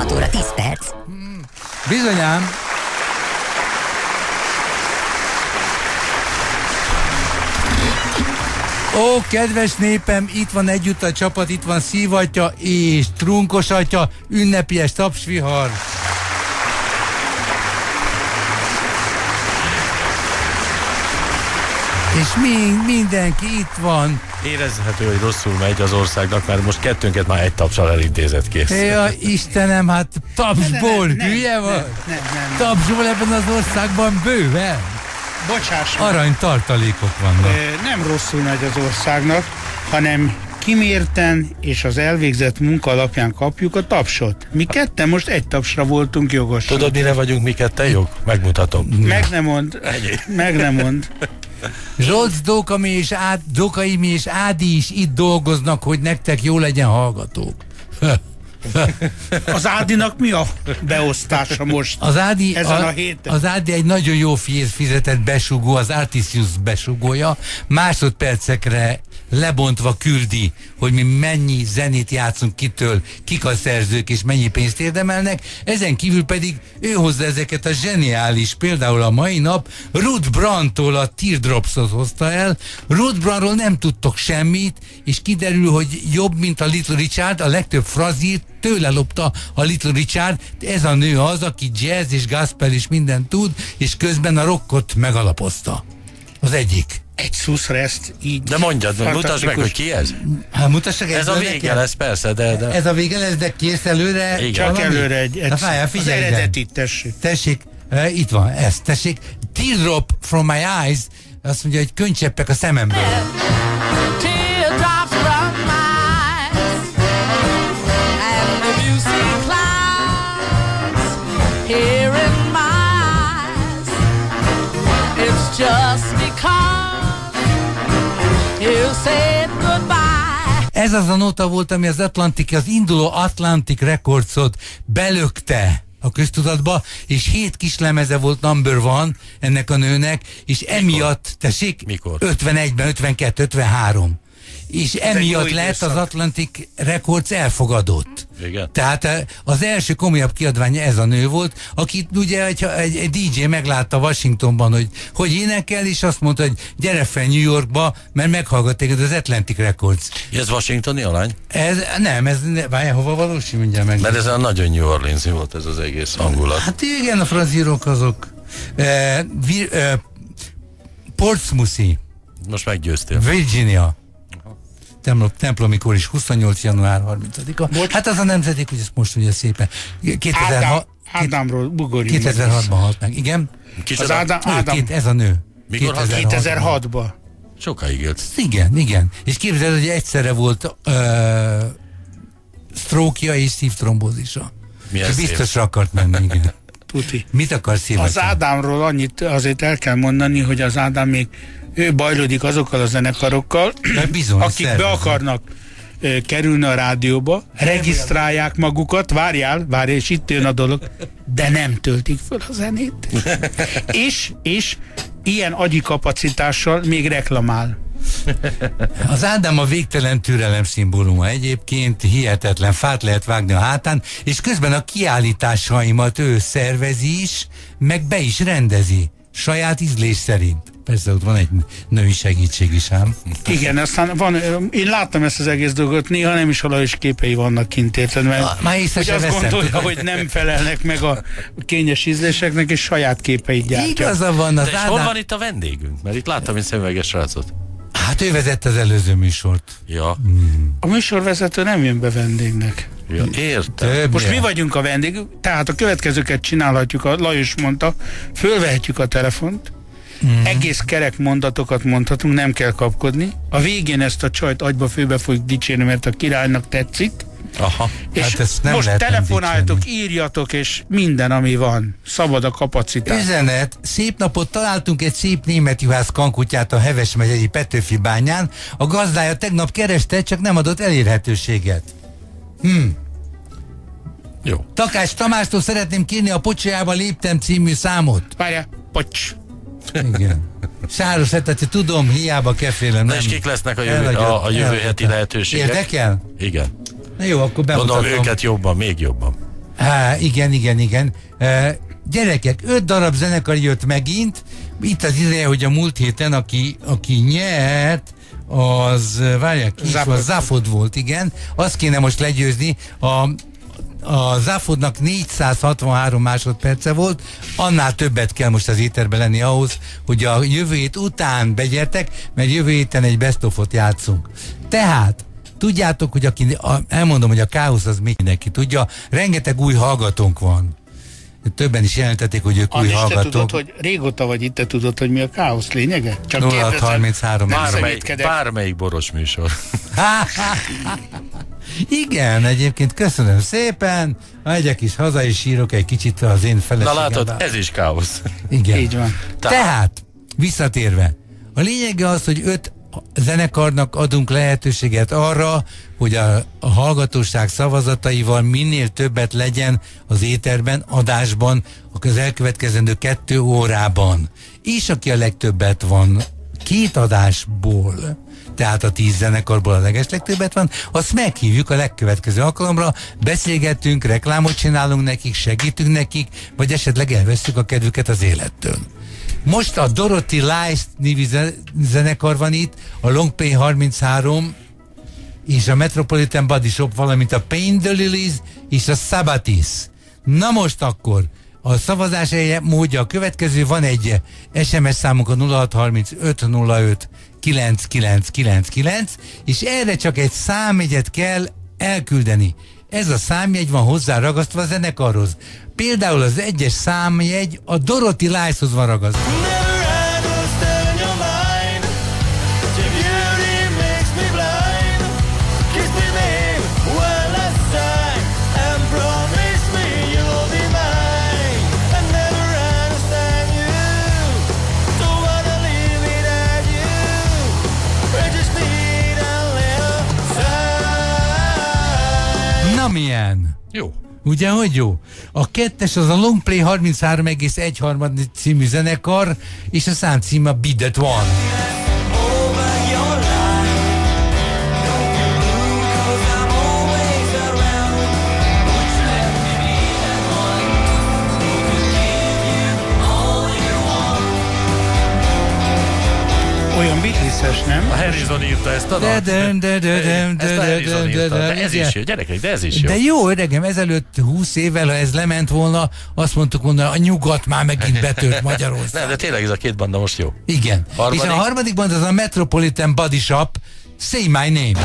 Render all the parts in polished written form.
6 óra 10 perc. Bizonyám. Ó, kedves népem, itt van együtt a csapat, itt van Szívatya és Trunkosatya, ünnepies tapsvihar. És mindenki itt van. Érezhető, hogy rosszul megy az országnak, mert most kettőnket már egy tapsal elintézett kész. Ja, Istenem, hát tapsból, hülye van? Nem. Tapsból ebben az országban bőven. Bocsáss. Arany tartalékok vannak. Nem rosszul megy az országnak, hanem kimérten és az elvégzett munka alapján kapjuk a tapsot. Mi ketten most egy tapsra voltunk jogosak. Tudod, mire vagyunk mi ketten jók? Megmutatom. Meg nem mond. Zsolc, Dokaimi és Ádi is itt dolgoznak, hogy nektek jó legyen hallgatók. Az Ádinak mi a beosztása most ezen a héten? Az Ádi egy nagyon jó fizetett besugó, az Artisius besugója, másodpercekre lebontva küldi, hogy mi mennyi zenét játszunk kitől, kik a szerzők és mennyi pénzt érdemelnek, ezen kívül pedig ő hozza ezeket a zseniális, például a mai nap Ruth Brandtól a Teardrops-ot hozta el. Ruth Brandtról nem tudtok semmit, és kiderül, hogy jobb, mint a Little Richard, a legtöbb frazírt tőle lopta a Little Richard. Ez a nő az, aki jazz és gospel és mindent tud, és közben a rockot megalapozta. Az egyik. Egy szuszra ezt így... De mondjad, mutasd meg, hogy ki ez? Hát mutassak ez a vége nekem? Lesz, persze, de... Ez a vége lesz, de kész előre... Igen. Csak valami? Előre az eredetit, tessék. Tessék, itt van, ez, tessék. Teardrop from my eyes, azt mondja, hogy könycseppek a szememből. Teardrops from my eyes, and if you see clouds here in my eyes, it's just because you said goodbye. Ez az a nota volt, ami az induló Atlantic Recordsot belökte a köztudatba, és 7 kislemeze volt number one ennek a nőnek, és emiatt, tessék, 51-ben, 52, 53. És emiatt lett az Atlantic Records elfogadott. Igen. Tehát az első komolyabb kiadványa ez a nő volt, akit ugye egy DJ meglátta Washingtonban, hogy énekel, és azt mondta, hogy gyere fel New Yorkba, mert meghallgat téged az Atlantic Records. Ez washingtoni alany? Várjál, hova valósi, mindjárt meg. Mert ez a nagyon New Orleans volt ez az egész hangulat. Hát igen, a frazírok azok. Portsmouthi. Most meggyőztél. Virginia. Templomi kor is 28. január 30-a. Hát az a nemzedék, hogy ezt most ugye szépen. Ádámról bugorjunk. 2006-ban halt meg, igen. Az Ádám. Ez a nő. Mikor 2006-ban. Sokáig élt. Igen. És képzeld, hogy egyszerre volt stroke-ja és szívtrombózisa. Biztosra akart menni, igen. Tuti. Mit akarsz szívatni? Az Ádámról annyit azért el kell mondani, hogy az Ádám még ő bajlódik azokkal a zenekarokkal, akik be akarnak kerülni a rádióba, regisztrálják magukat, várjál, és itt jön a dolog, de nem töltik föl a zenét. és ilyen agyi kapacitással még reklamál. Az Ádám a végtelen türelem szimbóluma egyébként, hihetetlen, fát lehet vágni a hátán, és közben a kiállításaimat ő szervezi is, meg be is rendezi, saját ízlés szerint. Persze ott van egy női segítség is ám. Igen, aztán van, én láttam ezt az egész dolgot, néha nem is valahol hogy képei vannak kint, mert hogy azt gondolja, hogy nem felelnek meg a kényes ízléseknek, és saját képeit gyártja. Igaza van az Ádám. Hol van itt a vendégünk? Mert itt láttam egy szemüveges srácot. Hát ő vezette az előző műsort. Ja. A műsorvezető nem jön be vendégnek. Ja, értem. Most mi vagyunk a vendég, tehát a következőket csinálhatjuk, a Lajos mondta, fölvehetjük a telefont, egész kerek mondatokat mondhatunk, nem kell kapkodni. A végén ezt a csajt agyba főbe fogjuk dicsérni, mert a királynak tetszik. Aha. És hát ezt nem most telefonáltok, írjatok, és minden, ami van. Szabad a kapacitás. Üzenet. Szép napot, találtunk egy szép német juhász kankutyát a Heves megyei Petőfi bányán. A gazdája tegnap kereste, csak nem adott elérhetőséget. Jó. Takács Tamástól szeretném kérni a Pocsolyába léptem című számot. Várjál, pocs. Igen. Sáros, tehát tudom, hiába kefélem. Na és kik lesznek a jövő heti lehetőségek? Érdekel? Igen. Na jó, akkor bemutatom. Gondolom őket jobban, még jobban. Igen. Gyerekek, 5 darab zenekar jött megint. Itt az ideje, hogy a múlt héten, aki nyert, az, várják ki, az Záfod volt, igen. Azt kéne most legyőzni. A Záfodnak 463 másodperce volt, annál többet kell most az éterben lenni ahhoz, hogy a jövő hét után begyertek, mert jövő héten egy best of-ot játszunk. Tehát, tudjátok, hogy elmondom, hogy a káosz az mindenki tudja, rengeteg új hallgatónk van. Többen is jelentették, hogy ők új hallgatók. Te tudod, hogy régóta vagy itt, te tudod, hogy mi a káosz lényege? Csak 0633. Bármelyik boros műsor. Igen, egyébként köszönöm szépen. Megyek is haza, és sírok egy kicsit az én feleségem. Na látod, ez is káosz. Igen. Így van. Tehát, visszatérve, a lényege az, hogy 5 zenekarnak adunk lehetőséget arra, hogy a hallgatóság szavazataival minél többet legyen az éterben, adásban, az elkövetkezendő 2 órában. És aki a legtöbbet van 2 adásból, tehát a 10 zenekarból a legeslegtöbbet van, azt meghívjuk a legkövetkező alkalomra, beszélgetünk, reklámot csinálunk nekik, segítünk nekik, vagy esetleg elvesszük a kedvüket az élettől. Most a Dorothy Lice névű zenekar van itt, a Long Play 33 és a Metropolitan Body Shop, valamint a Paint the Lilies és a Sabatis. Na most akkor a szavazás módja a következő, van egy SMS számunk a 0635 9999, és erre csak egy számjegyet kell elküldeni. Ez a számjegy van hozzá ragasztva a zenekarhoz. Például az 1-es számjegy a Dorothy Lice-hoz van ragasztva. Milyen? Jó. Ugye, hogy jó? A 2-es az a Long Play 33,1 című zenekar, és a számcím a Be That One. Olyan Beatles-es, nem? A Harrison írta ezt a dalt. Ezt a Harrison írta, de ez is jó, gyerekek, de ez is jó. De jó, öregem, ezelőtt 20 évvel, ha ez lement volna, azt mondtuk volna, a nyugat már megint betört Magyarország. Nem, de tényleg ez a 2 banda most jó. Igen. És a harmadik banda az a Metropolitan Body Shop, Say My Name.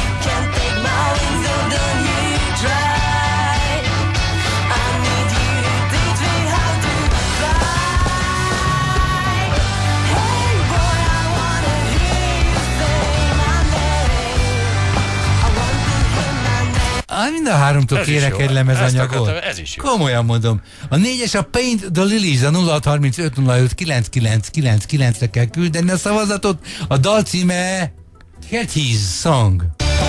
Mind a 3-tól kérek egy lemezanyagot. Ez is jó. Komolyan mondom. A 4-es a Paint the Lilies, a 0635059999-re kell küldeni a szavazatot. A dal címe Cathy's Song.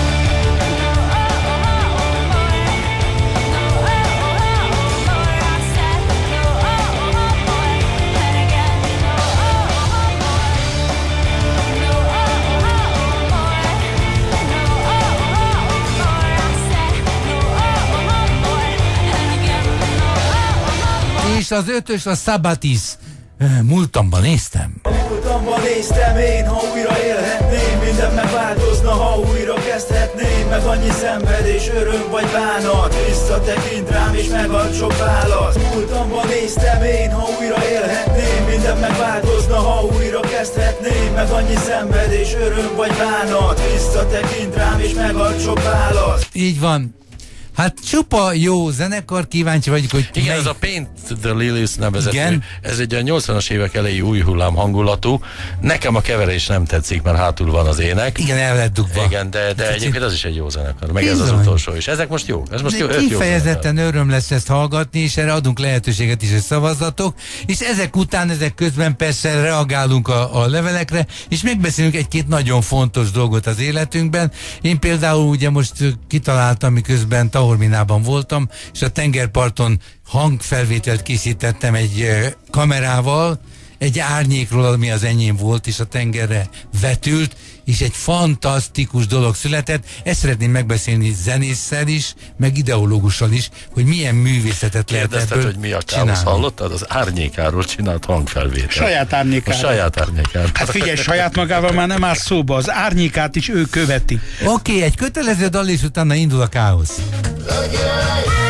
És az 5-ös a Sabatis. Múltamban néztem. Múltamban néztem én, ha újra élhetném, minden megváltozna, ha újra kezdhetném. Meg annyi szenvedés, öröm vagy bánat, visszatekint rám és megad sok választ. Múltamban néztem én, ha újra élhetném, minden megváltozna, ha újra kezdhetném. Meg annyi szenvedés, öröm vagy bánat, visszatekint rám és megad sok választ. Így van. Hát csupa jó zenekar, kíváncsi vagyok, hogy... Igen, ez a Paint the Lilies nevezetű. Ez egy a 80-as évek elejé új hullám hangulatú. Nekem a keverés nem tetszik, mert hátul van az ének. Igen, el lett dugva. Igen, de egyébként az is egy jó zenekar. Meg ez az utolsó is. Ezek most jó. Ez most jó. Kifejezetten öröm lesz ezt hallgatni, és erre adunk lehetőséget is, hogy szavazzatok. És ezek után, ezek közben persze reagálunk a levelekre, és megbeszélünk egy-két nagyon fontos dolgot az életünkben. Én például ugye most kitaláltam, miközben Taorminában voltam, és a tengerparton hangfelvételt készítettem egy kamerával, egy árnyékról, ami az enyém volt, és a tengerre vetült, és egy fantasztikus dolog született. Ezt szeretném megbeszélni zenésszel is, meg ideológussal is, hogy milyen művészetet lehet ebből hogy mi a káosz, hallottad? Az árnyékáról csinált hangfelvétel. Saját árnyékáról. Saját árnyékáról. Hát figyelj, saját magával már nem áll szóba, az árnyékát is ő követi. Oké, egy kötelező dal és utána indul a káosz. Look at